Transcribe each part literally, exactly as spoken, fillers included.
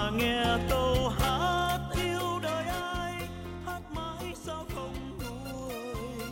và nghe câu hát yêu đời ai, hát mãi sao không nguôi.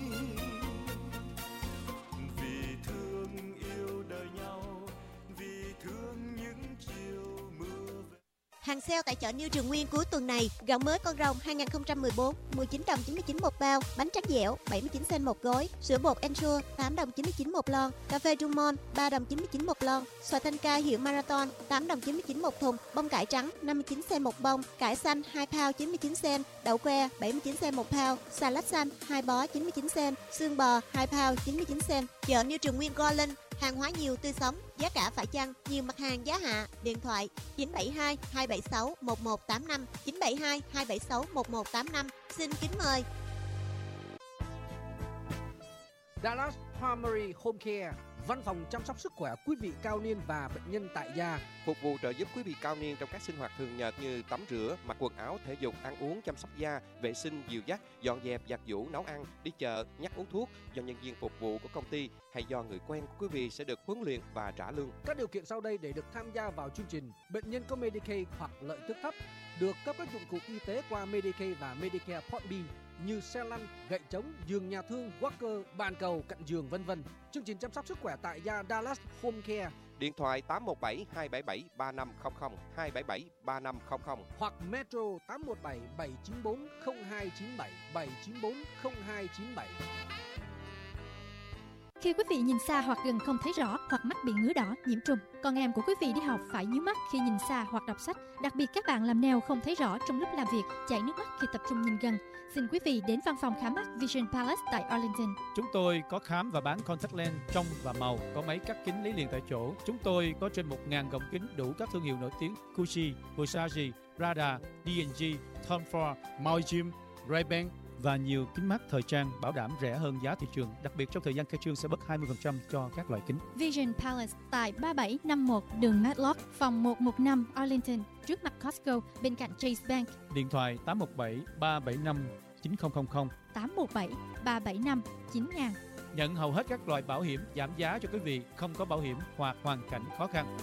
Vì thương yêu đời nhau, vì thương những chiều mưa về. Hàng sale tại chợ New Trường Nguyên cuối tuần này: gạo mới con rồng hai không một bốn mười chín đồng chín mươi chín một bao, bánh tráng dẻo bảy mươi chín cent một gói, sữa bột Ensure tám đồng chín mươi chín một lon, cà phê Dumont ba đồng chín mươi chín một lon, xoài thanh ca hiệu Marathon tám đồng chín mươi chín một thùng, bông cải trắng năm mươi chín cent một bông, cải xanh hai pound chín mươi chín cent, đậu que bảy mươi chín cent một pound, xà lách xanh hai bó chín mươi chín cent, xương bò hai pound chín mươi chín cent. Chợ New Trường Nguyên Garland, hàng hóa nhiều tươi sống, giá cả phải chăng, nhiều mặt hàng giá hạ. Điện thoại chín bảy hai hai bảy sáu một một tám năm, chín bảy hai hai bảy sáu một một tám năm. Xin kính mời. Dallas Primary Home Care, văn phòng chăm sóc sức khỏe quý vị cao niên và bệnh nhân tại gia, phục vụ trợ giúp quý vị cao niên trong các sinh hoạt thường nhật như tắm rửa, mặc quần áo thể dục, ăn uống, chăm sóc da, vệ sinh, dìu dắt, dọn dẹp, giặt giũ, nấu ăn, đi chợ, nhắc uống thuốc do nhân viên phục vụ của công ty hay do người quen của quý vị sẽ được huấn luyện và trả lương. Các điều kiện sau đây để được tham gia vào chương trình: bệnh nhân có Medicaid hoặc lợi tức thấp được cấp các dụng cụ y tế qua Medicaid và Medicare Part B như xe lăn, gậy chống, giường nhà thương, walker, bàn cầu, cạnh giường, vân vân. Chương trình chăm sóc sức khỏe tại gia Dallas Home Care. Điện thoại tám một bảy hai bảy bảy ba năm không không, hai bảy bảy ba năm không không hoặc Metro tám một bảy bảy chín bốn không hai chín bảy, bảy chín bốn không hai chín bảy. Khi quý vị nhìn xa hoặc gần không thấy rõ, hoặc mắt bị ngứa đỏ, nhiễm trùng, con em của quý vị đi học phải nhíu mắt khi nhìn xa hoặc đọc sách. Đặc biệt các bạn làm nail không thấy rõ trong lúc làm việc, chảy nước mắt khi tập trung nhìn gần. Xin quý vị đến văn phòng khám mắt Vision Palace tại Arlington. Chúng tôi có khám và bán contact lens trong và màu, có máy cắt kính lấy liền tại chỗ. Chúng tôi có trên một nghìn gọng kính đủ các thương hiệu nổi tiếng: Gucci, Versace, Prada, đê and giê, Tom Ford, Maui, Ray-Ban và nhiều kính mắt thời trang bảo đảm rẻ hơn giá thị trường. Đặc biệt trong thời gian khai trương sẽ bớt hai mươi phần trăm cho các loại kính. Vision Palace tại ba bảy năm một đường Matlock, phòng một một năm Arlington, trước mặt Costco, bên cạnh Chase Bank. Điện thoại tám một bảy ba bảy năm chín không không không, tám một bảy ba bảy năm chín nghìn. Nhận hầu hết các loại bảo hiểm giảm giá cho quý vị không có bảo hiểm hoặc hoàn cảnh khó khăn.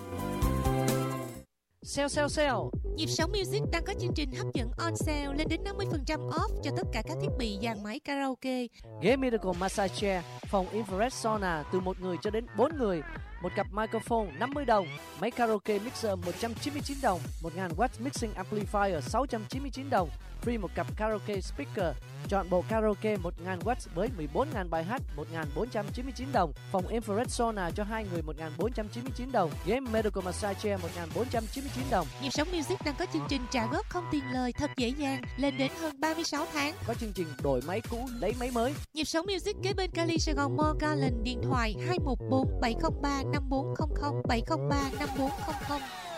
Sale sale sale. Nhịp sống Music đang có chương trình hấp dẫn on sale lên đến năm mươi phần trăm off cho tất cả các thiết bị dàn máy karaoke. Ghế Miracle Massage Chair, phòng infrared sauna từ một người cho đến bốn người, một cặp microphone năm mươi đồng, máy karaoke mixer một trăm chín mươi chín đồng, một nghìn watt mixing amplifier sáu trăm chín mươi chín đồng, free một cặp karaoke speaker. Chọn bộ karaoke một nghìn watt với mười bốn nghìn bài hát một nghìn bốn trăm chín mươi chín đồng, phòng infrared sauna cho hai người một nghìn bốn trăm chín mươi chín đồng, ghế medical massage chair một nghìn bốn trăm chín mươi chín đồng. Nhịp sống Music đang có chương trình trả góp không tiền lời thật dễ dàng lên đến hơn ba mươi sáu tháng. Có chương trình đổi máy cũ lấy máy mới. Nhịp sống Music kế bên Cali Sài Gòn Mall Garland, điện thoại hai một bốn bảy không ba năm bốn không không, bảy không ba năm bốn không không.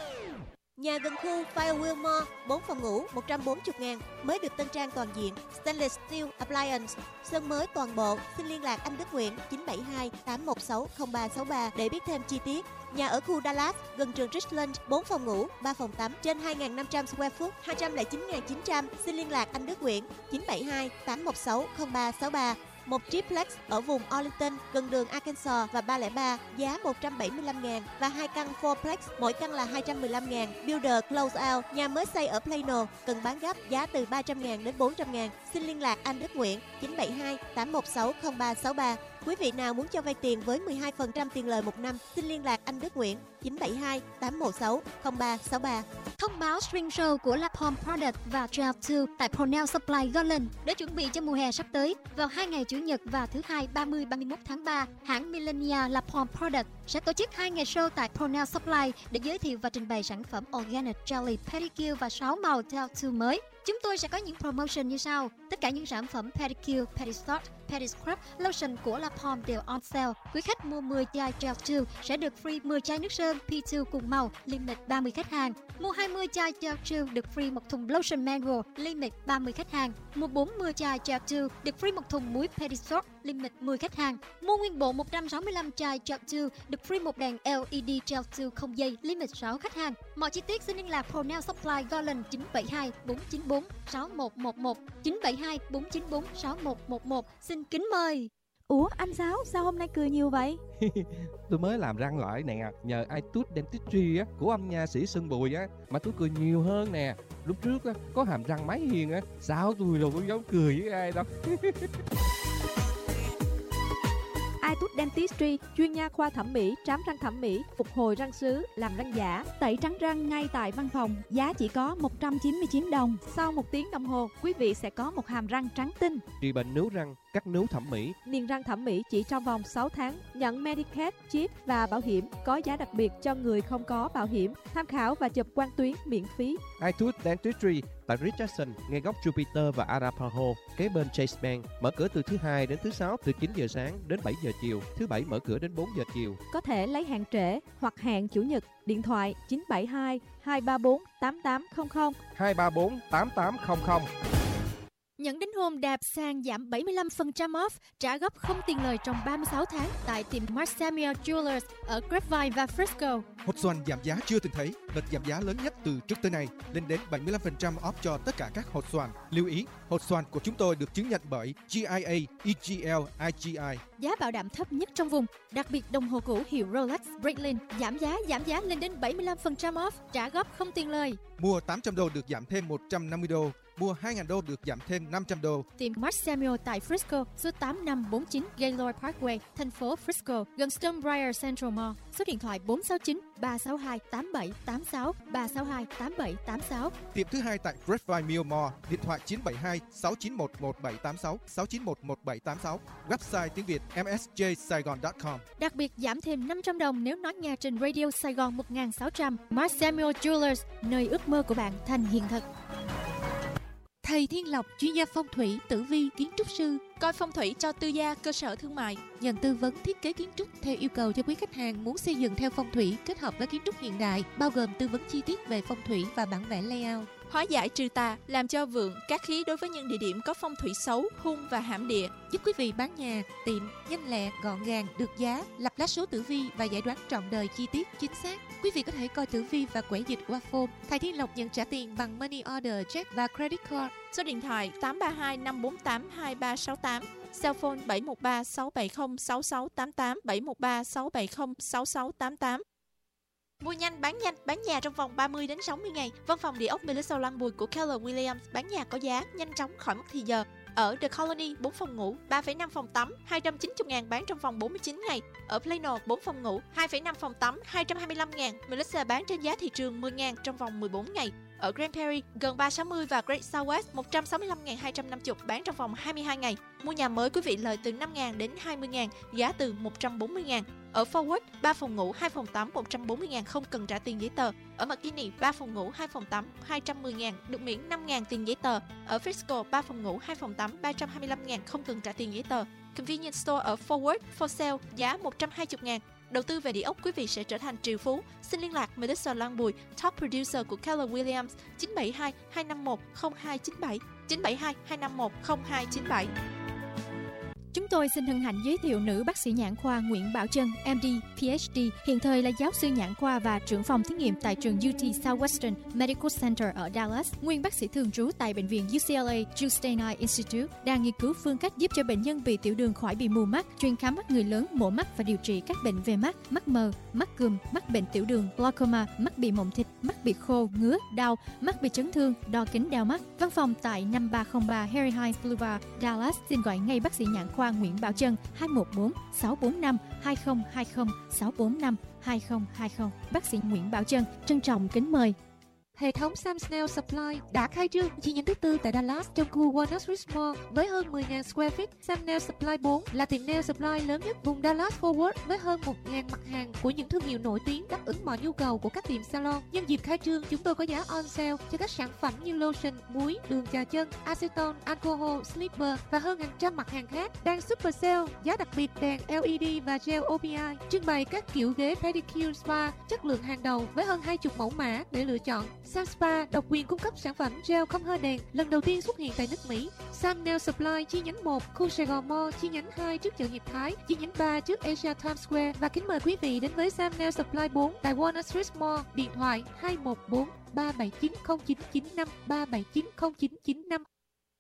Nhà gần khu Firewheel Mall, bốn phòng ngủ một trăm bốn mươi ngàn, mới được tân trang toàn diện, Stainless Steel Appliance, sơn mới toàn bộ. Xin liên lạc anh Đức Nguyễn chín bảy hai tám một sáu không ba sáu ba để biết thêm chi tiết. Nhà ở khu Dallas, gần trường Richland, bốn phòng ngủ, ba phòng tắm, trên hai nghìn năm trăm square foot, hai trăm lẻ chín nghìn chín trăm. Xin liên lạc anh Đức Nguyễn chín bảy hai tám một sáu không ba sáu ba. Một triplex ở vùng Arlington, gần đường Arkansas và ba không ba, giá một trăm bảy mươi lăm ngàn, và hai căn fourplex, mỗi căn là hai trăm mười lăm ngàn. Builder close out, nhà mới xây ở Plano, cần bán gấp, giá từ ba trăm ngàn đến bốn trăm ngàn. Xin liên lạc anh Đức Nguyễn chín bảy hai tám một sáu không ba sáu ba. Quý vị nào muốn cho vay tiền với mười hai phần trăm tiền lời một năm, xin liên lạc anh Đức Nguyễn chín bảy hai tám một sáu không ba sáu ba. Thông báo Spring Show của La Palm Product và Gel hai tại Cornell Supply Garland để chuẩn bị cho mùa hè sắp tới. Vào hai ngày Chủ nhật và thứ hai ba mươi ba mươi mốt tháng ba, hãng Millenia La Palm Product sẽ tổ chức hai ngày show tại Cornell Supply để giới thiệu và trình bày sản phẩm Organic Jelly Pedicure và sáu màu Gel hai mới. Chúng tôi sẽ có những promotion như sau. Tất cả những sản phẩm pedicure, pedisort, pediscrub, lotion của La Palm đều on sale. Quý khách mua mười chai Gel hai sẽ được free mười chai nước sơn pê hai cùng màu, limit ba mươi khách hàng. Mua hai mươi chai Gel hai được free một thùng lotion mango, limit ba mươi khách hàng. Mua bốn mươi chai Gel hai được free một thùng muối pedisort, limit mười khách hàng. Mua nguyên bộ một trăm sáu mươi lăm chai Gel hai được free một đèn lờ e đê Gel hai không dây, limit sáu khách hàng. Mọi chi tiết xin liên lạc Cornell Supply Garland chín bảy hai bốn chín bốn sáu một một một, chín bảy hai bốn chín bốn sáu một một một. Xin kính mời. Ủa anh Sáu, sao hôm nay cười nhiều vậy? Tôi mới làm răng lại nè, nhờ iTooth Dentistry á của ông nha sĩ Sơn Bùi á mà tôi cười nhiều hơn nè. Lúc trước á có hàm răng máy hiền á, sao tôi đâu có dám cười với ai đâu. iTooth Dentistry, chuyên nha khoa thẩm mỹ, trám răng thẩm mỹ, phục hồi răng sứ, làm răng giả, tẩy trắng răng ngay tại văn phòng, giá chỉ có một trăm chín mươi chín đồng. Sau một tiếng đồng hồ, quý vị sẽ có một hàm răng trắng tinh. Trị bệnh nướu răng, cắt nướu thẩm mỹ. Niềng răng thẩm mỹ chỉ trong vòng sáu tháng, nhận Medicaid, chip và bảo hiểm, có giá đặc biệt cho người không có bảo hiểm. Tham khảo và chụp quang tuyến miễn phí. iTooth Dentistry tại Richardson, ngay góc Jupiter và Arapaho, kế bên Chase Bank, mở cửa từ thứ hai đến thứ sáu từ chín giờ sáng đến bảy giờ chiều, thứ bảy mở cửa đến bốn giờ chiều. Có thể lấy hẹn trễ hoặc hẹn chủ nhật. Điện thoại chín bảy hai hai ba bốn tám tám không không hai ba bốn tám tám không không. Nhận đính hôn đạp sàn giảm bảy mươi lăm phần trăm off, trả góp không tiền lời trong ba mươi sáu tháng tại tiệm Mark Samuel Jewelers ở Grapevine và Frisco. Hột xoàn giảm giá chưa từng thấy, đợt giảm giá lớn nhất từ trước tới nay, lên đến bảy mươi lăm phần trăm off cho tất cả các hột xoàn. Lưu ý, hột xoàn của chúng tôi được chứng nhận bởi G I A, E G L, I G I. Giá bảo đảm thấp nhất trong vùng, đặc biệt đồng hồ cũ hiệu Rolex Breitling giảm giá giảm giá lên đến bảy mươi lăm phần trăm off, trả góp không tiền lời. Mua tám trăm đô được giảm thêm một trăm năm mươi đô. Mua hai nghìn đô được giảm thêm năm trăm đô. Tiệm Mark Samuel tại Frisco, số tám năm bốn chín Gaylord Parkway, thành phố Frisco, gần Stonebriar Central Mall. Số điện thoại bốn sáu chín ba sáu hai tám bảy tám sáu ba sáu hai tám bảy tám sáu. Tiệm thứ hai tại Grapevine Mill Mall, điện thoại chín bảy hai sáu chín một một bảy tám sáu sáu chín một một bảy tám sáu. Website tiếng Việt m s j saigon chấm com. Đặc biệt giảm thêm năm trăm đồng nếu nói nghe trên Radio Sài Gòn một nghìn sáu trăm. Mark Samuel Jewelers, nơi ước mơ của bạn thành hiện thực. Thầy Thiên Lộc, chuyên gia phong thủy, tử vi, kiến trúc sư, coi phong thủy cho tư gia, cơ sở thương mại, nhận tư vấn thiết kế kiến trúc theo yêu cầu cho quý khách hàng muốn xây dựng theo phong thủy kết hợp với kiến trúc hiện đại, bao gồm tư vấn chi tiết về phong thủy và bản vẽ layout. Hóa giải trừ tà, làm cho vượng, cát khí đối với những địa điểm có phong thủy xấu, hung và hãm địa, giúp quý vị bán nhà, tiệm nhanh lẹ, gọn gàng, được giá, lập lá số tử vi và giải đoán trọn đời chi tiết chính xác. Quý vị có thể coi tử vi và quẻ dịch qua phone. Thầy Thiên Lộc nhận trả tiền bằng money order, check và credit card. Số điện thoại tám ba hai năm bốn tám hai ba sáu tám, cell phone bảy một ba sáu bảy không sáu sáu tám tám, bảy một ba sáu bảy không sáu sáu tám tám. Mua nhanh, bán nhanh, bán nhà trong vòng ba mươi đến sáu mươi ngày. Văn phòng địa ốc Melissa Lăng Bùi của Keller Williams bán nhà có giá, nhanh chóng, khỏi mất thì giờ. Ở The Colony, bốn phòng ngủ, ba phẩy năm phòng tắm, hai trăm chín mươi ngàn bán trong vòng bốn mươi chín ngày. Ở Plano, bốn phòng ngủ, hai phẩy năm phòng tắm, hai trăm hai mươi lăm ngàn. Melissa bán trên giá thị trường mười ngàn trong vòng mười bốn ngày. Ở Grand Prairie, gần ba sáu mươi và Great Southwest, một trăm sáu mươi lăm nghìn hai trăm năm mươi bán trong vòng hai mươi hai ngày. Mua nhà mới quý vị lời từ năm ngàn đến hai mươi ngàn, giá từ một trăm bốn mươi ngàn. Ở Forward, ba phòng ngủ, hai phòng tắm, một trăm bốn mươi ngàn không cần trả tiền giấy tờ. Ở McKinney, ba phòng ngủ, hai phòng tắm, hai trăm mười ngàn, được miễn năm ngàn tiền giấy tờ. Ở Frisco, ba phòng ngủ, hai phòng tắm, ba trăm hai mươi lăm ngàn không cần trả tiền giấy tờ. Convenience Store ở Forward, for sale, giá một trăm hai mươi ngàn. Đầu tư về địa ốc, quý vị sẽ trở thành triệu phú. Xin liên lạc Melissa Lăng Bùi, top producer của Keller Williams, chín bảy hai hai năm một không hai chín bảy, chín bảy hai hai năm một không hai chín bảy. Chúng tôi xin hân hạnh giới thiệu nữ bác sĩ nhãn khoa Nguyễn Bảo Trân, M D, P H D, hiện thời là giáo sư nhãn khoa và trưởng phòng thí nghiệm tại trường U T Southwestern Medical Center ở Dallas, nguyên bác sĩ thường trú tại bệnh viện U C L A Justein Eye Institute, đang nghiên cứu phương cách giúp cho bệnh nhân bị tiểu đường khỏi bị mù mắt, chuyên khám mắt người lớn, mổ mắt và điều trị các bệnh về mắt, mắt mờ, mắt cùm, mắc bệnh tiểu đường, glaucoma, mắt bị mộng thịt, mắt bị khô, ngứa, đau, mắt bị chấn thương, đo kính đeo mắt. Văn phòng tại năm ba không ba Harry Hines Boulevard, Dallas. Xin gọi ngay bác sĩ nhãn khoa Nguyễn Bảo Trân hai một bốn sáu bốn năm hai không hai không sáu bốn năm hai không hai không. Bác sĩ Nguyễn Bảo Trân trân trọng kính mời. Hệ thống Sam Snell Supply đã khai trương chi nhánh thứ tư tại Dallas trong khu Walnut Ridge Mall với hơn mười nghìn square feet. Sam Snell Supply bốn là tiệm nail supply lớn nhất vùng Dallas Fort Worth với hơn một nghìn mặt hàng của những thương hiệu nổi tiếng đáp ứng mọi nhu cầu của các tiệm salon. Nhân dịp khai trương, chúng tôi có giá on sale cho các sản phẩm như lotion, muối, đường chà chân, acetone, alcohol, slipper và hơn hàng trăm mặt hàng khác. Đang super sale, giá đặc biệt đèn L E D và gel O P I. Trưng bày các kiểu ghế pedicure spa chất lượng hàng đầu với hơn hai mươi mẫu mã để lựa chọn. Sam Spa độc quyền cung cấp sản phẩm gel không hơi đèn lần đầu tiên xuất hiện tại nước Mỹ. Sam Nail Supply chi nhánh một, khu Sài Gòn Mall, chi nhánh hai trước chợ Hiệp Thái, chi nhánh ba trước Asia Times Square. Và kính mời quý vị đến với Sam Nail Supply bốn tại Walnut Ridge Mall, điện thoại hai một bốn ba bảy chín không chín chín năm ba bảy chín không chín chín năm.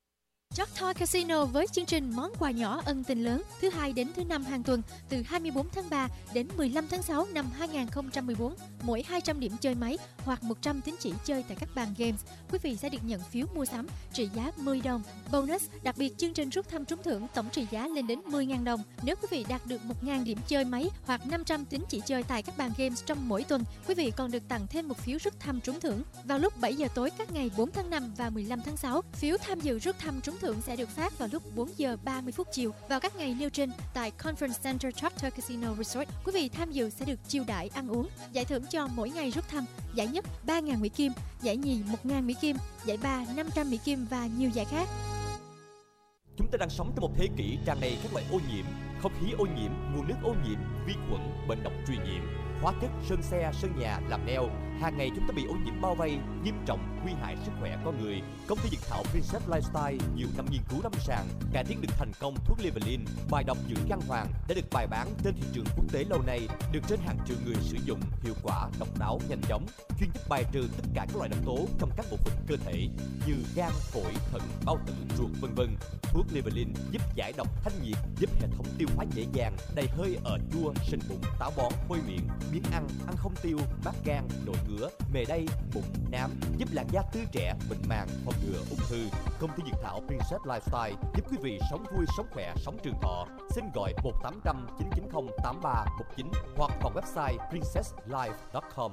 Choctaw Casino với chương trình món quà nhỏ ân tình lớn thứ hai đến thứ năm hàng tuần từ hai mươi bốn tháng ba đến mười lăm tháng sáu năm hai nghìn không trăm mười bốn. Mỗi hai trăm điểm chơi máy hoặc một trăm tín chỉ chơi tại các bàn games, quý vị sẽ được nhận phiếu mua sắm trị giá mười đồng. Bonus đặc biệt chương trình rút thăm trúng thưởng tổng trị giá lên đến mười nghìn đồng. Nếu quý vị đạt được một nghìn điểm chơi máy hoặc năm trăm tín chỉ chơi tại các bàn games trong mỗi tuần, quý vị còn được tặng thêm một phiếu rút thăm trúng thưởng vào lúc bảy giờ tối các ngày bốn tháng năm và mười lăm tháng sáu. Phiếu tham dự rút thăm trúng thưởng sẽ được phát vào lúc bốn giờ ba mươi phút chiều vào các ngày nêu trên tại Conference Center Choctaw Casino Resort. Quý vị tham dự sẽ được chiêu đãi ăn uống, giải thưởng cho mỗi ngày rút thăm: giải nhất ba nghìn Mỹ Kim, giải nhì một nghìn Mỹ Kim, giải ba năm trăm Mỹ Kim và nhiều giải khác. Chúng ta đang sống trong một thế kỷ tràn đầy các loại ô nhiễm, không khí ô nhiễm, nguồn nước ô nhiễm, vi khuẩn, bệnh độc truyền nhiễm, hóa chất, sơn xe, sơn nhà làm neo. Hàng ngày chúng ta bị ô nhiễm bao vây, nghiêm trọng, nguy hại sức khỏe con người. Công ty dược thảo Princess Lifestyle nhiều năm nghiên cứu lâm sàng cải tiến được thành công thuốc Livalin, bài độc dưỡng răng hoàng đã được bày bán trên thị trường quốc tế lâu nay, được trên hàng triệu người sử dụng, hiệu quả, độc đáo, nhanh chóng, chuyên giúp bài trừ tất cả các loại độc tố trong các bộ phận cơ thể như gan, phổi, thận, bao tử, ruột, vân vân. Thuốc Livalin giúp giải độc, thanh nhiệt, giúp hệ thống tiêu hóa dễ dàng, đầy hơi ở chua, sình bụng, táo bón, hôi miệng, biếng ăn, ăn không tiêu, mát gan, nổi ngứa, mề đay, mụn, nám, giúp làn da tươi trẻ, mịn màng, phòng ngừa ung thư. Công ty dược thảo Princess Lifestyle giúp quý vị sống vui, sống khỏe, sống trường thọ. Xin gọi một tám không không chín chín không tám ba một chín hoặc vào website princess life chấm com.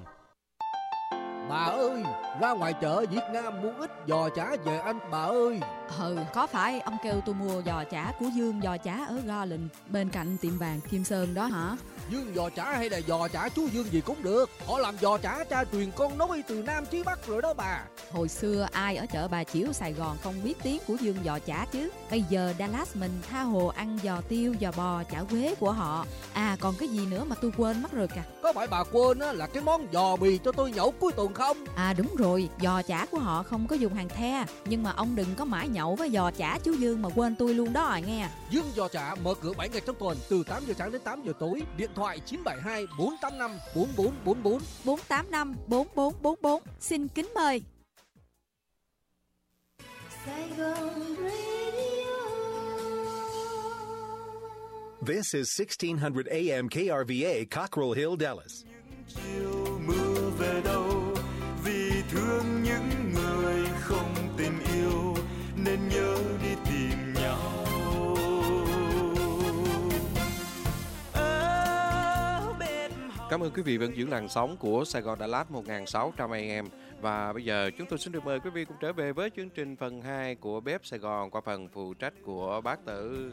Bà ơi, ra ngoài chợ Việt Nam mua ít giò chả về anh bà ơi. Ừ, có phải ông kêu tôi mua giò chả của Dương giò chả ở Garland bên cạnh tiệm vàng Kim Sơn đó hả? Dương giò chả hay là giò chả chú Dương gì cũng được. Họ làm giò chả cha truyền con nối từ Nam chí Bắc rồi đó bà. Hồi xưa ai ở chợ Bà Chiểu Sài Gòn không biết tiếng của Dương giò chả chứ. Bây giờ Dallas mình tha hồ ăn giò tiêu, giò bò, chả quế của họ. À còn cái gì nữa mà tôi quên mất rồi kìa. Có phải bà quên á là cái món giò bì cho tôi nhậu cuối tuần không? À đúng rồi, giò chả của họ không có dùng hàng the. Nhưng mà ông đừng có mãi nhậu với giò chả chú Dương mà quên tôi luôn đó à nghe. Dương giò chả mở cửa bảy ngày trong tuần từ tám giờ sáng đến tám giờ tối. Điện thoại chín bảy hai bốn tám năm bốn bốn bốn bốn bốn tám năm bốn bốn bốn bốn. Xin kính mời. This is sixteen hundred A M K R V A, Cockrell Hill, Dallas. Chiều mưa về đâu vì thương những người không tình yêu nên nhớ đi tìm nhau. Cảm ơn quý vị vẫn giữ làn sóng của Sài Gòn Đà Lạt một nghìn sáu trăm A M. Và bây giờ chúng tôi xin được mời quý vị cùng trở về với chương trình phần hai của Bếp Sài Gòn qua phần phụ trách của bác Tử.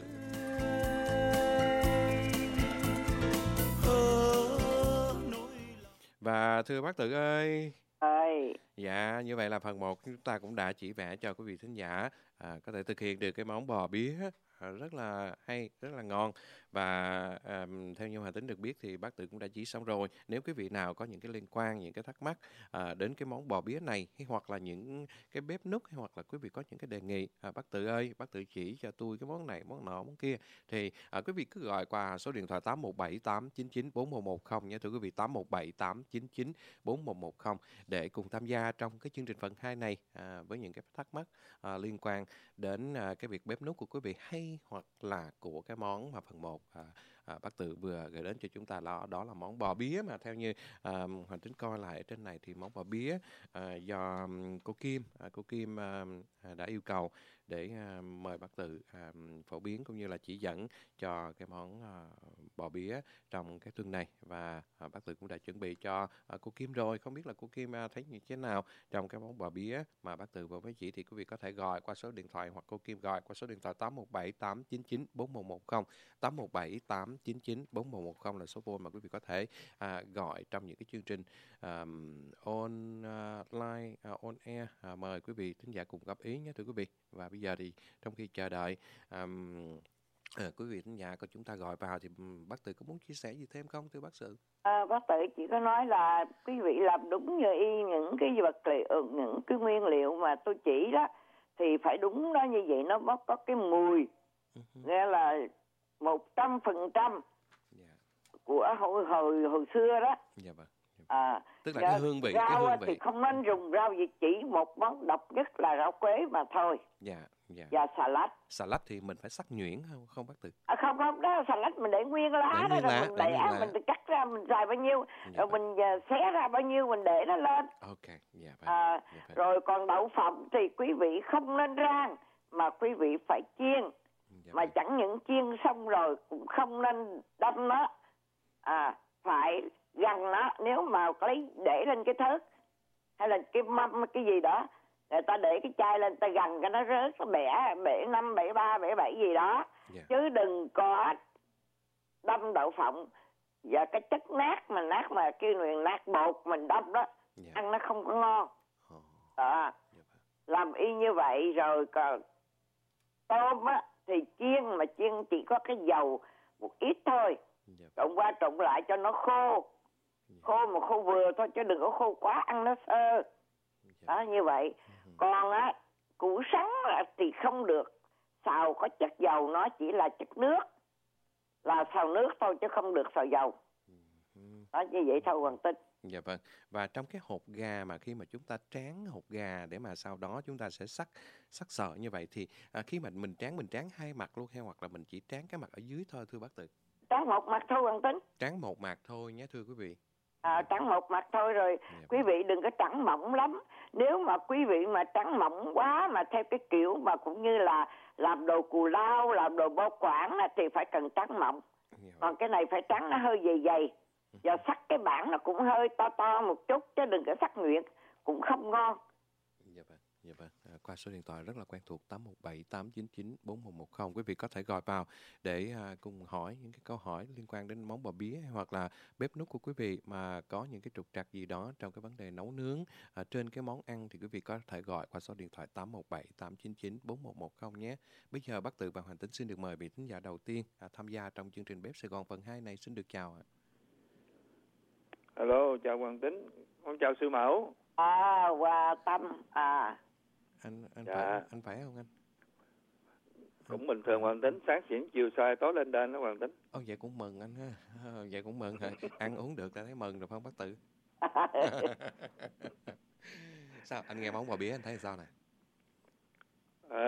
Và thưa bác Tử ơi, ơi. Dạ, như vậy là phần một chúng ta cũng đã chỉ vẽ cho quý vị thính giả à, có thể thực hiện được cái món bò bía à, rất là hay, rất là ngon. Và à, theo như Hà Tính được biết thì bác Tử cũng đã chỉ xong rồi. Nếu quý vị nào có những cái liên quan, những cái thắc mắc à, đến cái món bò bía này, hay hoặc là những cái bếp núc, hay hoặc là quý vị có những cái đề nghị à, bác Tử ơi, bác Tử chỉ cho tôi cái món này, món nọ, món kia, thì à, quý vị cứ gọi qua số điện thoại tám một bảy tám chín chín bốn một một không nhé thưa quý vị, tám một bảy tám chín chín bốn một một không để cùng tham gia trong cái chương trình phần hai này à, với những cái thắc mắc à, liên quan đến à, cái việc bếp núc của quý vị, hay hoặc là của cái món mà phần một À, à, bác Tử vừa gửi đến cho chúng ta, đó, đó là món bò bía. Mà theo như à, Hoàng Tính coi lại ở trên này thì món bò bía à, do cô Kim à, cô Kim à, đã yêu cầu để à, mời bác Tử à, phổ biến cũng như là chỉ dẫn cho cái món à, bò bía trong cái tuần này. Và à, bác Tử cũng đã chuẩn bị cho à, cô Kim rồi. Không biết là cô Kim à, thấy như thế nào trong cái món bò bía mà bác Tử vừa mới chỉ, thì quý vị có thể gọi qua số điện thoại hoặc cô Kim gọi qua số điện thoại tám một bảy tám chín chín bốn một một không. tám một bảy tám chín chín bốn một một không là số phone mà quý vị có thể à, gọi trong những cái chương trình um, online, uh, on air. À, mời quý vị thính giả cùng góp ý nhé thưa quý vị. Và bây giờ thì trong khi chờ đợi um, à, quý vị thính giả của chúng ta gọi vào thì bác Tử có muốn chia sẻ gì thêm không thưa bác Sự? À, bác Tử chỉ có nói là quý vị làm đúng như y những cái vật liệu, những cái nguyên liệu mà tôi chỉ đó thì phải đúng đó, như vậy nó có, có cái mùi nghĩa là một trăm phần trăm của hồi hồi hồi xưa đó. Dạ vâng. À, Tức là cái hương vị, rau cái hương á vị. thì không nên dùng rau gì, chỉ một món độc nhất là rau quế mà thôi. Dạ, dạ. Và xà lách. Xà lách thì mình phải sắc nhuyễn không, không bác Từ? À, không không, đó xà lách mình để nguyên lá Để đó, nguyên rồi lá, mình để bẻ, nguyên lá. mình cắt ra, mình xài bao nhiêu, Dạ rồi mình uh, xé ra bao nhiêu mình để nó lên. Ok, dạ vâng. À, Dạ vâng. rồi còn đậu phộng thì quý vị không nên rang, mà quý vị phải chiên. Dạ Mà vâng. chẳng những chiên xong rồi cũng không nên đâm nó, à, phải gằn nó. Nếu mà lấy để lên cái thớt hay là cái mâm cái gì đó, người ta để cái chai lên, ta gằn cái nó rớt, nó bẻ bẻ năm bẻ ba bẻ bảy gì đó. Dạ. Chứ đừng có đâm đậu phộng và cái chất nát mà nát mà kêu người nát bột mình đâm đó, Dạ. ăn nó không có ngon. Ồ. À, làm y như vậy. Rồi còn tôm á thì chiên, mà chiên chỉ có cái dầu một ít thôi, Dạ. trộn qua trộn lại cho nó khô, khô mà khô vừa thôi, chứ đừng có khô quá ăn nó sơ. Đó, như vậy. Còn á củ sắn á, thì không được xào có chất dầu, nó chỉ là chất nước, là xào nước thôi chứ không được xào dầu. Đó, như vậy thôi Hoàng Tinh. Dạ vâng. Và trong cái hột gà mà khi mà chúng ta tráng hột gà để mà sau đó chúng ta sẽ sắc sắc sợi như vậy thì à, khi mà mình tráng mình tráng hai mặt luôn hay hoặc là mình chỉ tráng cái mặt ở dưới thôi thưa bác Từ? Tráng một mặt thôi Hoàng Tinh. Tráng một mặt thôi nhé thưa quý vị. À, trắng một mặt thôi. Rồi quý vị đừng có trắng mỏng lắm. Nếu mà quý vị mà trắng mỏng quá mà theo cái kiểu mà cũng như là làm đồ cù lao, làm đồ bao quản thì phải cần trắng mỏng. Còn cái này phải trắng nó hơi dày dày. Và sắc cái bản nó cũng hơi to to một chút, chứ đừng có sắc nhuyễn, cũng không ngon. Dạ vâng, dạ vâng. À, qua số điện thoại rất là quen thuộc tám một bảy tám chín chín bốn một một không, quý vị có thể gọi vào để à, cùng hỏi những cái câu hỏi liên quan đến món bò bía hoặc là bếp núc của quý vị mà có những cái trục trặc gì đó trong cái vấn đề nấu nướng à, trên cái món ăn thì quý vị có thể gọi qua số điện thoại tám một bảy tám chín chín bốn một một không nhé. Bây giờ bác Từ và Hoàng Tính xin được mời vị thính giả đầu tiên à, tham gia trong chương trình Bếp Sài Gòn phần hai này. Xin được chào ạ. Alo, chào Hoàng Tính, con chào sư mẫu. À, Hòa Tâm, à. Anh anh Dạ. phải anh phải không anh? Cũng bình thường Hoàng Tính, sáng xỉn chiều xoay tối lên đên đó Hoàng Tính. Ồ, vậy cũng mừng anh ha. À, vậy cũng mừng hả? Ăn uống được đã thấy mừng rồi phải không bác Tự? Sao anh nghe món bò bía anh thấy sao nè? Ờ,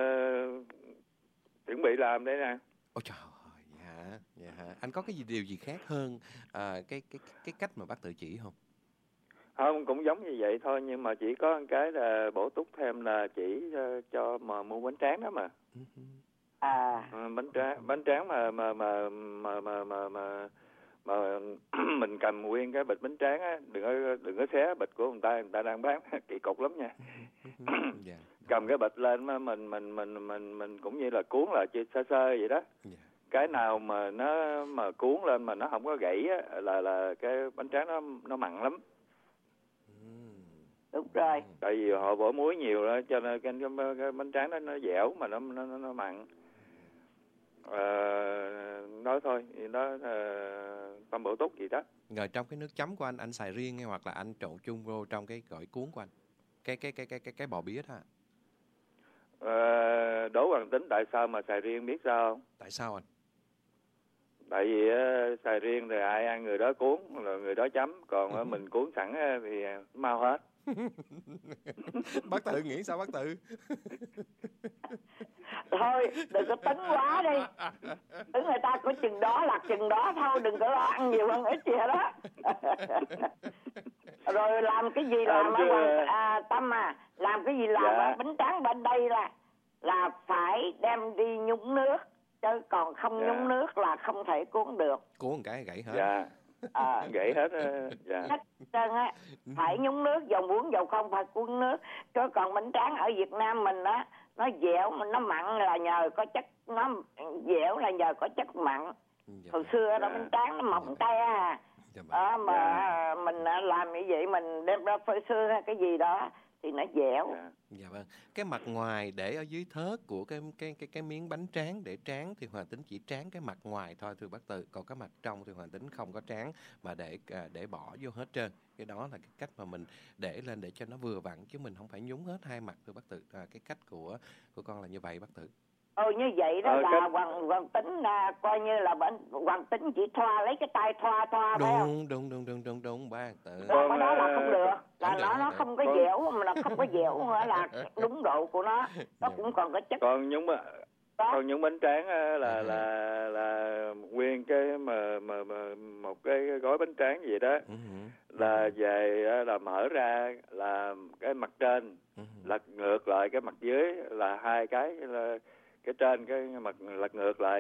chuẩn bị làm đây nè. Ôi trời ơi, dạ, dạ. Anh có cái gì điều gì khác hơn à, cái cái cái cách mà bác Tự chỉ không? Không, cũng giống như vậy thôi, nhưng mà chỉ có một cái là bổ túc thêm là chỉ cho, cho mà mua bánh tráng đó mà. À. À, bánh tráng, bánh tráng mà mà mà mà mà mà mà, mà mình cầm nguyên cái bịch bánh tráng á, đừng có đừng có xé bịch của người ta, người ta đang bán kỳ cục lắm nha. Dạ. Cầm cái bịch lên mà mình mình mình mình mình cũng như là cuốn lại chỉ sơ sơ vậy đó. Dạ. Cái nào mà nó mà cuốn lên mà nó không có gãy á, là là cái bánh tráng nó nó mặn lắm. Đúng rồi. Tại vì họ bỏ muối nhiều đó, cho nên cái, cái, cái bánh tráng nó nó dẻo mà nó nó nó mặn. À, nói thôi, đó là tâm bổ túc gì đó. Rồi trong cái nước chấm của anh anh xài riêng hay hoặc là anh trộn chung vô trong cái gỏi cuốn của anh? Cái cái cái cái cái cái bò bía đó. À, đố Hoàng Tính tại sao mà xài riêng biết sao không? Tại sao anh? Tại vì uh, xài riêng thì ai ăn người đó cuốn là người đó chấm, còn uh, mình cuốn sẵn uh, thì mau hết. Bác Tự nghĩ sao bác Tự? Thôi đừng có tính quá đi, tính người ta có chừng đó là chừng đó thôi, đừng có lo ăn nhiều hơn ít gì đó. Rồi làm cái gì làm à, à, à, Tâm à, làm cái gì làm dạ. bánh tráng bên đây là là phải đem đi nhúng nước, chứ còn không dạ. nhúng nước là không thể cuốn được. Cuốn cái gãy hết. Dạ. À, gãy hết. Dạ. Hết trơn á, phải nhúng nước, dầu muống dầu không phải cuốn nước. Chứ còn bánh tráng ở Việt Nam mình á, nó dẻo mà nó mặn là nhờ có chất, nó dẻo là nhờ có chất mặn. Dạ. Hồi xưa đó dạ. bánh tráng nó mỏng te à. Dạ. Đó mà dạ. mình làm như vậy, mình đem ra phơi sương hay cái gì đó thì nó dẻo. Dạ. Dạ vâng. Cái mặt ngoài để ở dưới thớt của cái cái cái cái miếng bánh tráng để tráng thì Hoàng Tính chỉ tráng cái mặt ngoài thôi thưa bác Tự, còn cái mặt trong thì Hoàng Tính không có tráng mà để để bỏ vô hết trơn. Cái đó là cái cách mà mình để lên để cho nó vừa vặn chứ mình không phải nhúng hết hai mặt thưa bác Tự. À, cái cách của của con là như vậy bác Tự. Ừ, như vậy đó Ờ, là cái- Hoàng Hoàng Tính là coi như là bệnh Hoàng Tính chỉ thoa lấy cái tay thoa thoa phải không? Đúng đúng đúng đúng đúng đúng ba tự. Còn cái đó là không được, là Không được, nó không nó được. không có Con- dẻo mà là không có dẻo nữa là đúng độ của nó. Nó cũng còn có chất. Còn những mà còn những bánh tráng á, là là là nguyên cái mà mà, mà một cái gói bánh tráng gì đó là về á, là mở ra là cái mặt trên lật ngược lại cái mặt dưới là hai cái là cái trên cái mặt lật ngược lại.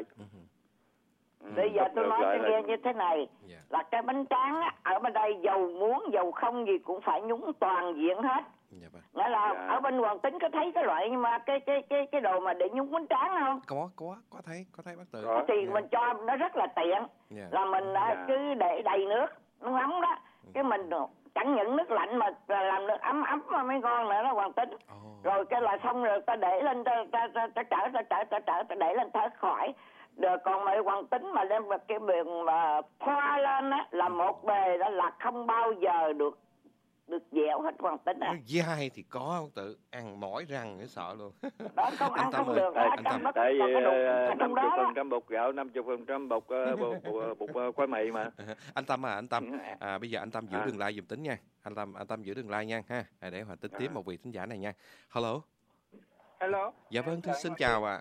Ừ, Bây giờ lật tôi ngược nói lại cho là- nghe như thế này, là cái bánh tráng á, ở bên đây dầu muốn dầu không gì cũng phải nhúng toàn diện hết. Nghĩa là Dạ. ở bên Hoàng Tính có thấy cái loại nhưng mà cái cái cái cái đồ mà để nhúng bánh tráng không? Có có có thấy có thấy bác tự. Thì mình cho nó rất là tiện. Dạ. Là mình à, Dạ. cứ để đầy nước nước nóng đó, cái mình chẳng những nước lạnh mà là làm nước ấm ấm mà mấy con nữa đó Hoàng Tính. Rồi cái là xong rồi ta để lên ta ta ta ta trở ta trở ta trở ta để lên ta khỏi. Rồi còn mấy Hoàng Tính mà đem vào cái biển mà thoa lên á là một bề đó là không bao giờ được được dẻo hết Hoàng Tính à. Nó dai thì có bác tự, ăn mỏi răng mới sợ luôn. Đó không ăn không được Tại, ở trong đó tại còn vì cái đồ ờ, ở trong năm mươi đó phần đó. trăm bột gạo, năm mươi phần trăm bột ờ, bột, bột, bột ờ, khoai mì mà. Anh Tâm à, anh Tâm, à, bây giờ anh Tâm giữ À. đường like giùm Tính nha. Anh Tâm, anh Tâm giữ đường like nha ha. À, để Hoàng Tính tiếp một vị thính giả này nha. Hello. Hello. Dạ vâng, thưa, xin chào ạ.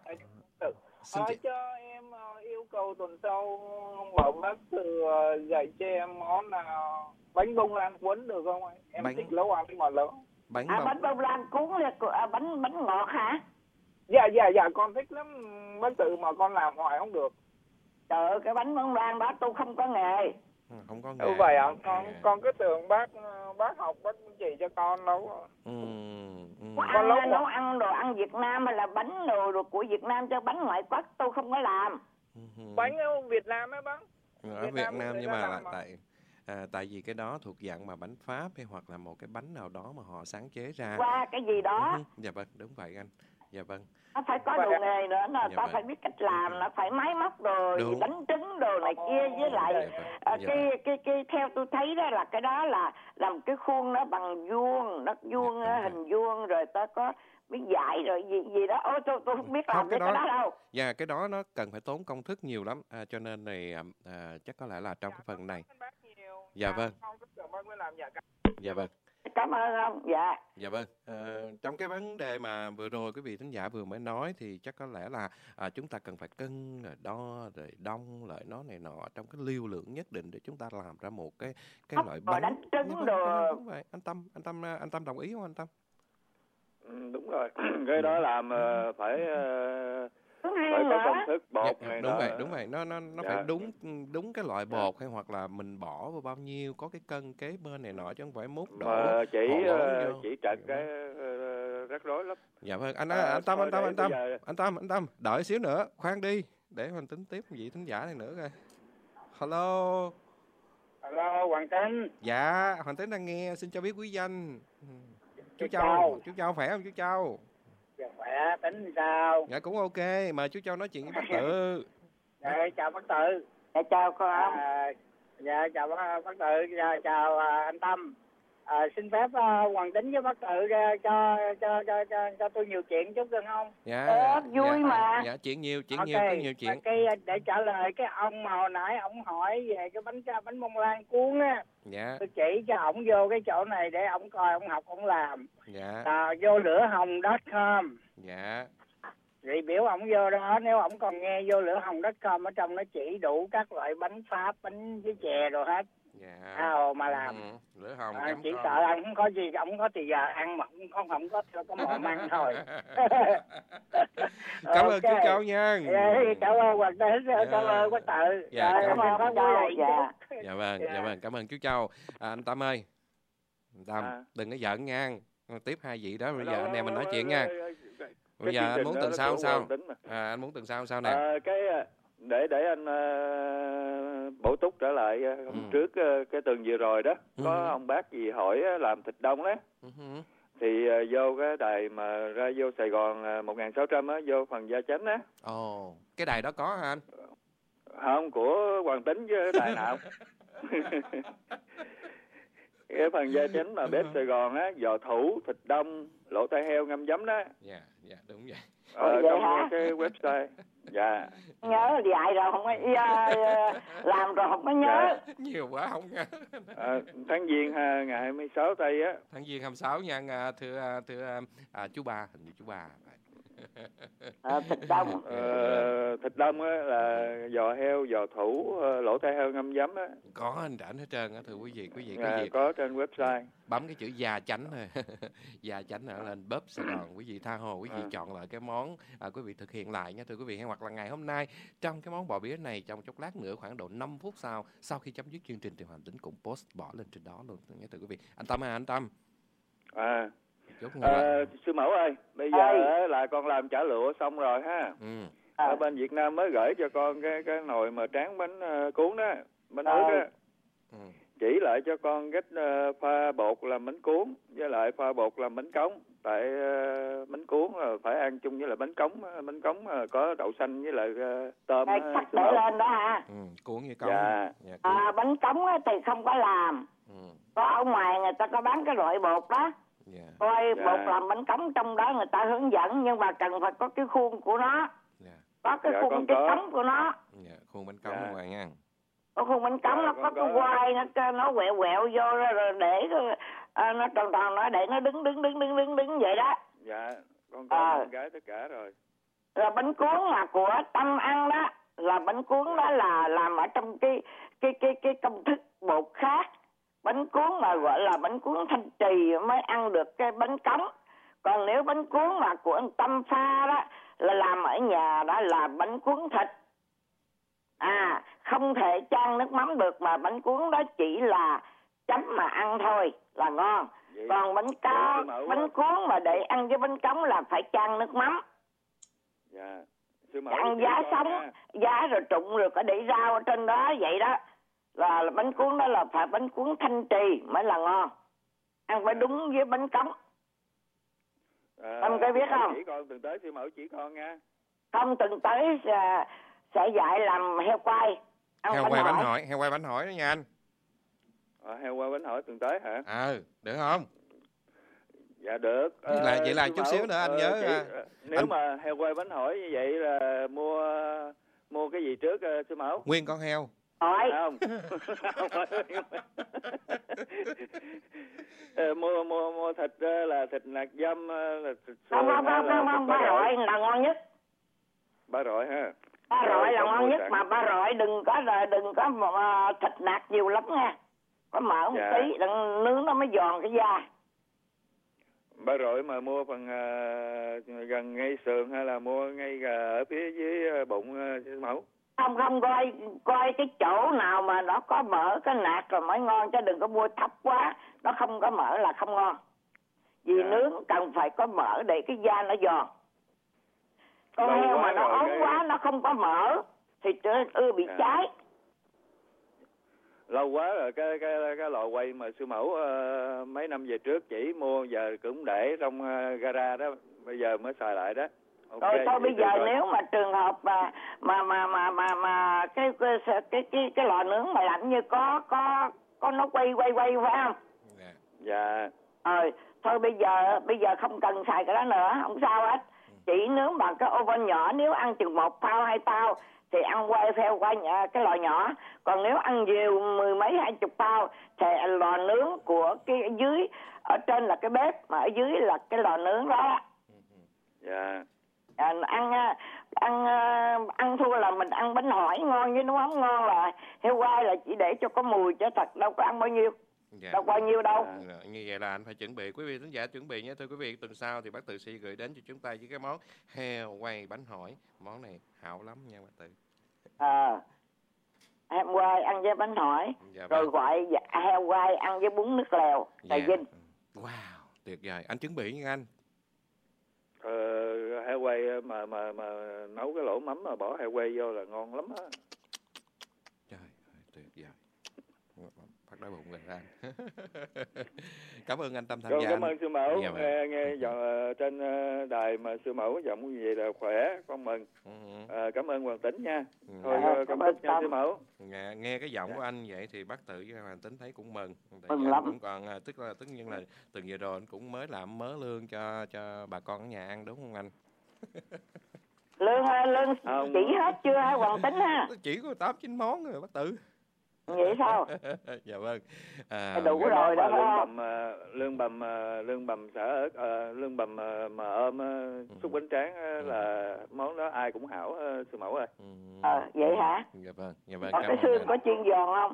Xin Ờ, chào. cho em ờ, yêu cầu tuần sau bảo bác từ ờ, dạy cho em món nào bánh bông lan cuốn được không anh? Em Bánh- thích nấu ăn ngọt lắm. Bánh À, bông. bánh bông lan cuốn là của- à, bánh bánh ngọt hả? Dạ dạ dạ con thích lắm bác tự mà con làm hoài không được. Trời ơi, cái bánh bông lan đó tôi không có nghề. Ừ, không có Ừ, nghề. vậy ạ, con con cứ tưởng bác ờ, bác học bác chỉ cho con nấu. Ừ, ừ. Có Con nấu ăn nấu ăn đồ ăn Việt Nam hay là bánh đồ, đồ của Việt Nam cho bánh ngoại quốc tôi không có làm. Bánh ở Việt Nam ấy bác. Ở Việt Việt Nam Nam người nhưng ta mà làm là mà. tại à, tại vì cái đó thuộc dạng mà bánh Pháp hay hoặc là một cái bánh nào đó mà họ sáng chế ra. Qua cái gì đó. Ừ, dạ vâng, đúng vậy anh. Dạ vâng. Nó phải có đồ nghề nữa, nó Dạ ta vâng. phải biết cách làm, nó phải máy móc đồ, Đúng. đánh trứng đồ này kia với lại à, Dạ cái cái cái theo tôi thấy đó là cái đó là làm cái khuôn nó bằng vuông, nó vuông hình vuông rồi ta có biết dạy rồi gì gì đó. Ôi tôi tôi không biết làm Không, cái, cái đó đâu. Dạ cái đó nó cần phải tốn công thức nhiều lắm. À, cho nên này à, à, chắc có lẽ là trong cái phần này. Dạ vâng. Con cứ tưởng bác mới làm dạ. Dạ vâng. Cảm ơn ông. Dạ. Dạ vâng. Ờ, trong cái vấn đề mà vừa rồi quý vị thính giả vừa mới nói thì chắc có lẽ là à, chúng ta cần phải cân rồi đo rồi đong lại nó này nọ trong cái liều lượng nhất định để chúng ta làm ra một cái cái loại Rồi bánh. đánh trứng Dạ vâng, đồ. dạ vâng, đúng vậy. Anh Tâm, anh Tâm, anh Tâm đồng ý không anh Tâm? Ừ, đúng rồi. Cái đó làm ờ, phải ờ, phải có nữa. công thức bột Dạ, này đúng nọ. vậy, đúng vậy. Nó nó nó Dạ. phải đúng đúng cái loại bột hay hoặc là mình bỏ vào bao nhiêu, có cái cân kế bên này nọ chứ không phải múc đổ. Mà chỉ họ lố ờ, vô. chỉ trật cái ờ, rắc rối lắm. Dạ vâng, anh À, anh Tâm, thôi anh Tâm, để anh Tâm, bây giờ- anh Tâm, anh Tâm, đợi xíu nữa, khoan đi, để mình tính tiếp vị thính giả này nữa coi. Hello. Hello Hoàng Tính. Dạ, Hoàng Tính đang nghe, xin cho biết quý danh. Ừ. Chú Châu. Châu, chú Châu khỏe không chú Châu? Dạ khỏe, Tính sao? Dạ cũng ok, mời chú Châu nói chuyện với bác Tự. Dạ chào bác Tự. Dạ chào con. À, dạ chào bác, bác Tự, dạ, chào à, anh Tâm. À, xin phép à, Hoàng Tính với bác Tự ra cho cho cho cho cho tôi nhiều chuyện chút được không? Dạ. Ờ, vui dạ, mà. Dạ, chuyện nhiều, chuyện Ok, nhiều, có nhiều chuyện. và cái để trả lời cái ông mà hồi nãy ông hỏi về cái bánh bánh bông lan cuốn á, Dạ, tôi chỉ cho ổng vô cái chỗ này để ổng coi, ổng học, ổng làm. dạ, À, vô lửa hồng chấm com. dạ. Vậy biểu ổng vô đó, nếu ổng còn nghe vô lửa hồng chấm com ở trong nó chỉ đủ các loại bánh Pháp, bánh với chè rồi hết. Dạ. À, mà làm. Ừ, lửa hồng À, chấm chỉ com. sợ ông không có gì, ông có thì giờ ăn mà không không, không có có mồm ăn thôi. Cảm ơn chú Ok. Châu nha. Dạ, cảm ơn Hoàng Tính, cảm ơn bác Tự. Dạ, Rồi, cảm cảm ơn ơn bác Châu, Quý vị. dạ. Dạ vâng, dạ vâng, cảm ơn chú Châu. À, anh Tâm ơi, anh Tâm, À. đừng có giận nha. Tiếp hai vị đó, bây Đâu, giờ anh em mình nói đâu, chuyện đâu, nha. đâu, đâu, Bây cái giờ chương anh trình muốn đó tuần nó sau của sao? Hoàng Tính mà. À, anh muốn tuần sau sao nè? Ờ, cái ờ, để để anh ờ, bổ túc trở lại ờ, hôm trước ờ, cái tuần vừa rồi đó có Ừ. ông bác gì hỏi ờ, làm thịt đông đấy Ừ. thì ờ, vô cái đài mà ra vô Sài Gòn ờ, một nghìn sáu trăm á, vô phần Gia Chánh á, Ồ, cái đài đó có hả anh? không của Hoàng Tính chứ đài nào. Cái phần gia chính mà bếp Sài Gòn á, giò thủ, thịt đông, lỗ tai heo ngâm giấm đó. Dạ, dạ đúng vậy. Ở trong hả? Cái website. Dạ. Nhớ dạy rồi không có làm rồi không có nhớ. Dạ. Nhiều quá không nhớ. À, tháng Giêng ha, ngày hai mươi sáu tây á. Tháng Giêng hai mươi sáu nha, thưa thưa à, chú ba, hình như chú ba. À, thịt đông. Ờ, thịt đông á là giò heo, giò thủ, lỗ tai heo ngâm giấm á. Có hình ảnh hết trơn á, thưa quý vị, quý vị à, quý có trên website. Bấm cái chữ Gia Chánh thôi. Gia Chánh ở lên bóp Sài Gòn, quý vị tha hồ, quý vị à. chọn lại cái món à, quý vị thực hiện lại nha thưa quý vị. Hoặc là ngày hôm nay trong cái món bò bía này, trong chốc lát nữa khoảng độ năm phút sau, sau khi chấm dứt chương trình thì Hoàng Tính cũng post bỏ lên trên đó luôn nha thưa quý vị. Anh Tâm à, anh Tâm. À. À, sư mẫu ơi, bây giờ Ê. là con làm chả lụa xong rồi ha. Ừ. Ở à. bên Việt Nam mới gửi cho con cái cái nồi mà tráng bánh uh, cuốn đó, bánh ướt đó. Ừ. Chỉ lại cho con cách uh, pha bột làm bánh cuốn với lại pha bột làm bánh cống. Tại uh, bánh cuốn uh, phải ăn chung với lại bánh cống, uh, bánh cống uh, có đậu xanh với lại uh, tôm. Đây, cắt để lên đó ha. Ừ, cuốn với cống. Dạ. Dạ, à, bánh cống thì không có làm. Ừ. Có ở ngoài người ta có bán cái loại bột đó. Yeah. Coi yeah. bột làm bánh cống trong đó người ta hướng dẫn, nhưng mà cần phải có cái khuôn của nó. Yeah. Có cái yeah, khuôn cái cống của nó. Yeah. Khuôn bánh cống yeah. ngoài nha. Có khuôn bánh cống yeah, nó có cái quai nó nó quẹo quẹo vô rồi để à, nó tròn tròn nó để nó đứng đứng đứng đứng đứng đứng vậy đó. Dạ, con có à. con gái tất cả rồi. Rồi bánh cuốn mà của Tâm ăn đó là bánh cuốn đó là làm ở trong cái cái cái cái công thức bột khác. Bánh cuốn mà gọi là bánh cuốn Thanh Trì mới ăn được cái bánh cống. Còn nếu bánh cuốn mà của anh Tâm pha đó là làm ở nhà đó là bánh cuốn thịt. À, không thể chan nước mắm được, mà bánh cuốn đó chỉ là chấm mà ăn thôi là ngon. Vậy, còn bánh cao, bánh cuốn mà để ăn với bánh cống là phải chan nước mắm. Dạ. Ăn giá sống, nha. Giá rồi trụng rồi có để rau ở trên đó vậy đó. Là bánh cuốn đó là phải bánh cuốn Thanh Trì mới là ngon. Ăn phải đúng với bánh cống. À, Tâm có biết không? Chỉ con từng tới sư mẫu chỉ con nha. Không, từng tới sẽ, sẽ dạy làm heo quay. Ăn heo quay bánh hỏi, heo quay bánh hỏi đó nha anh. À, heo quay bánh hỏi từng tới hả? Ừ, được không? Dạ được. Vậy là, vậy là chút mẫu, xíu nữa anh uh, nhớ. Chị, à, nếu anh... mà heo quay bánh hỏi như vậy là mua mua cái gì trước uh, sư mẫu? Nguyên con heo. Hỏi. Không. mua mua mua thịt là thịt nạc dăm là thịt không không không không không ba rọi là ngon nhất. Ba rọi ha. Ba rọi là ngon nhất, mà ba rọi đừng có đừng có uh, thịt nạc nhiều lắm nha. Có mỡ một dạ. tí đừng nướng nó mới giòn cái da. Ba rọi mà mua phần uh, gần ngay sườn hay là mua ngay ở phía dưới bụng uh, mẫu? Không không, coi coi cái chỗ nào mà nó có mỡ cái nạc rồi mới ngon, chứ đừng có mua thấp quá, nó không có mỡ là không ngon. Vì à. nướng cần phải có mỡ để cái da nó giòn. Con lâu heo mà nó ốm cái... quá nó không có mỡ thì ưa bị à. cháy. Lâu quá rồi cái cái cái lò quay mà sư mẫu uh, mấy năm về trước chỉ mua, giờ cũng để trong uh, gara đó, bây giờ mới xài lại đó. Okay, rồi thôi bây giờ rồi. Nếu mà trường hợp mà mà mà mà mà, mà cái, cái cái cái cái lò nướng mà lạnh như có có có nó quay quay quay phải không? Dạ. Dạ. Rồi thôi bây giờ bây giờ không cần xài cái đó nữa, không sao hết. Chỉ nướng bằng cái oven nhỏ, nếu ăn chừng một thao hai thao thì ăn quay theo qua cái lò nhỏ. Còn nếu ăn nhiều mười mấy hai chục thao thì lò nướng của cái dưới, ở trên là cái bếp mà ở dưới là cái lò nướng đó. Dạ. À, ăn ăn ăn thua là mình ăn bánh hỏi ngon với nước mắm ngon, là heo quay là chỉ để cho có mùi chứ thật đâu có ăn bao nhiêu. Dạ. Đâu bao nhiêu đâu. À, như vậy là anh phải chuẩn bị, quý vị khán giả chuẩn bị nhé thưa quý vị. Tuần sau thì bác Tự sẽ gửi đến cho chúng ta với cái món heo quay bánh hỏi. Món này hảo lắm nha bác Tự. À, heo quay ăn với bánh hỏi. Dạ, rồi gọi heo quay ăn với bún nước lèo Trà Vinh. Wow, tuyệt vời. Anh chuẩn bị nha anh. Ờ, heo quay mà mà mà nấu cái lỗ mắm mà bỏ heo quay vô là ngon lắm á. Trời ơi, tuyệt vời. phát đói bụng rồi ra. Cảm ơn anh Tâm tham Rồi, gia. cảm ơn sư mẫu. Dạ, nghe nghe giọng trên đài mà sư mẫu giọng như vậy là khỏe, con mừng. Ừ. À, cảm ơn Hoàng Tính nha. Ừ. Thôi À, cảm cảm ơn ơn nha Tâm. sư mẫu. Nghe, nghe cái giọng của anh vậy thì bác Tự với Hoàng Tính thấy cũng mừng. Tại Mừng vì anh lắm. cũng còn à, tức là tất nhiên là từng giờ rồi anh cũng mới làm mớ lương cho cho bà con ở nhà ăn, đúng không anh? Lương lương Không. chỉ hết chưa hả Hoàng Tính ha? Chỉ có tám chín món rồi bác Tự. Vậy sao? Dạ vâng. À, Đủ Cái rồi món đó mà lương phải bầm à, lương bầm à, lương bầm xả à, lương bầm à, mà ôm à, xúc bánh tráng à, là món đó ai cũng hảo à, sư mẫu ơi. Ờ vậy hả? Dạ vâng, dạ vâng. Còn Cảm cái ơn xương anh. có chiên giòn không?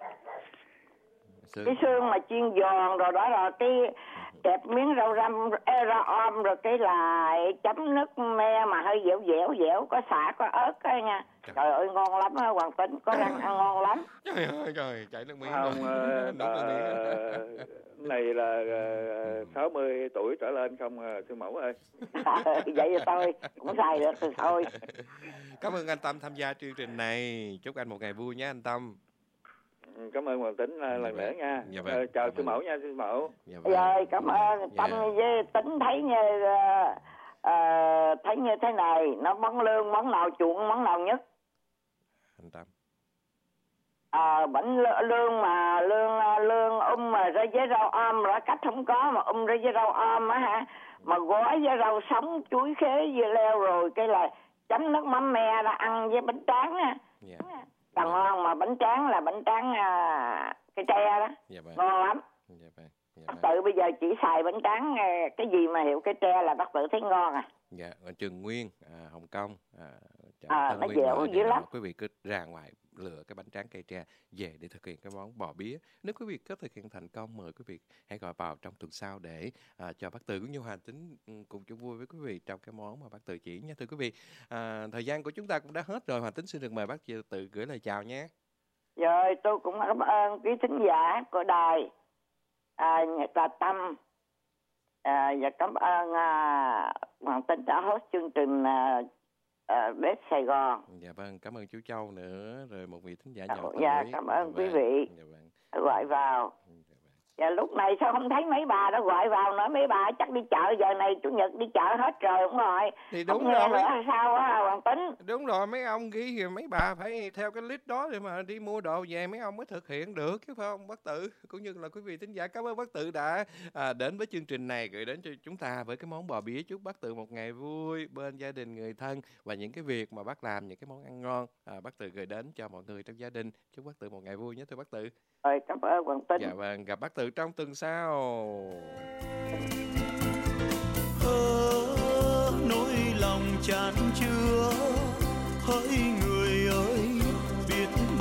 Xương. Cái xương mà chiên giòn rồi đó là cái kẹp miếng rau răm ê, rau om rồi cái lại chấm nước me mà hơi dẻo dẻo dẻo, có sả có ớt đó nha. Trời ơi ngon lắm á Hoàng Tính, có răng ăn ngon lắm. Trời ơi trời, chảy nước miếng Không, rồi. à, Nuốt nước miếng. à, này là à, sáu mươi tuổi trở lên không à, sư mẫu ơi. Vậy rồi tôi cũng xài được thì thôi. Cảm ơn anh Tâm tham gia chương trình này. Chúc anh một ngày vui nhé anh Tâm. Cảm ơn Hoàng Tính à, lần nữa nha. Dạ vâng. Ờ, chào Cảm sư ơn. mẫu nha sư mẫu. Dạ vâng. Rồi cảm ơn Tâm Dạ. với Tính thấy như ờ, ờ, thấy như thế này, nó món lương món nào chuộng món nào nhất? Anh Tâm. À, bánh lư- lương mà lương lương um mà rau với rau om rồi cách không có mà um rau với rau om á hả, mà gói với rau sống chuối khế dưa leo rồi cái là chấm nước mắm me ra ăn với bánh tráng á. Dạ. Còn ngon, mà bánh tráng là bánh tráng à, cái tre đó. Dạ vâng. Ngon lắm. Dạ vâng. Dạ Bác vâng. Tự bây giờ chỉ xài bánh tráng à, cái gì mà hiệu cái tre là bác Tự thấy ngon à. Dạ, ở Trường Nguyên, à, Hồng Kông, à, chợ À, Tân nó Biên dẻo Hòa, dữ dạ, lắm. quý vị cứ ra ngoài lựa cái bánh tráng cây tre về để thực hiện cái món bò bía. Nếu quý vị có thực hiện thành công, mời quý vị hãy gọi vào trong tuần sau để à, cho bác Tự cũng như Hoàng Tính ừ, cùng chung vui với quý vị trong cái món mà bác Tự chỉ nha thưa quý vị. À, thời gian của chúng ta cũng đã hết rồi. Hoàng Tính xin được mời bác Tự gửi lời chào nhé. Rồi tôi cũng cảm ơn quý thính giả của đài à, Nhật là Tâm à, và cảm ơn à, Hoàng Tính đã host chương trình à, à, Bếp Sài Gòn. Dạ vâng, cảm ơn chú Châu nữa, rồi một vị thính giả nhỏ Dạ tuổi. cảm ơn Dạ quý vâng, vị dạ vâng. gọi vào. Và lúc này sao không thấy mấy bà đó gọi vào nữa, mấy bà chắc đi chợ, giờ này chủ nhật đi chợ hết rồi đúng rồi. Thì Không đúng nghe rồi. nữa hay sao á Hoàng Tính? Đúng rồi, mấy ông ghi thì mấy bà phải theo cái list đó để mà đi mua đồ về, mấy ông mới thực hiện được chứ phải không bác Tự? Cũng như là quý vị thính giả, cảm ơn bác Tự đã à, đến với chương trình này, gửi đến cho chúng ta với cái món bò bía. Chúc bác Tự một ngày vui bên gia đình, người thân và những cái việc mà bác làm, những cái món ăn ngon à, bác Tự gửi đến cho mọi người trong gia đình. Chúc bác Tự một ngày vui nhé thưa bác Tự. Rồi cảm ơn Hoàng Tính. Dạ vâng, gặp bác Tự trong tuần sau.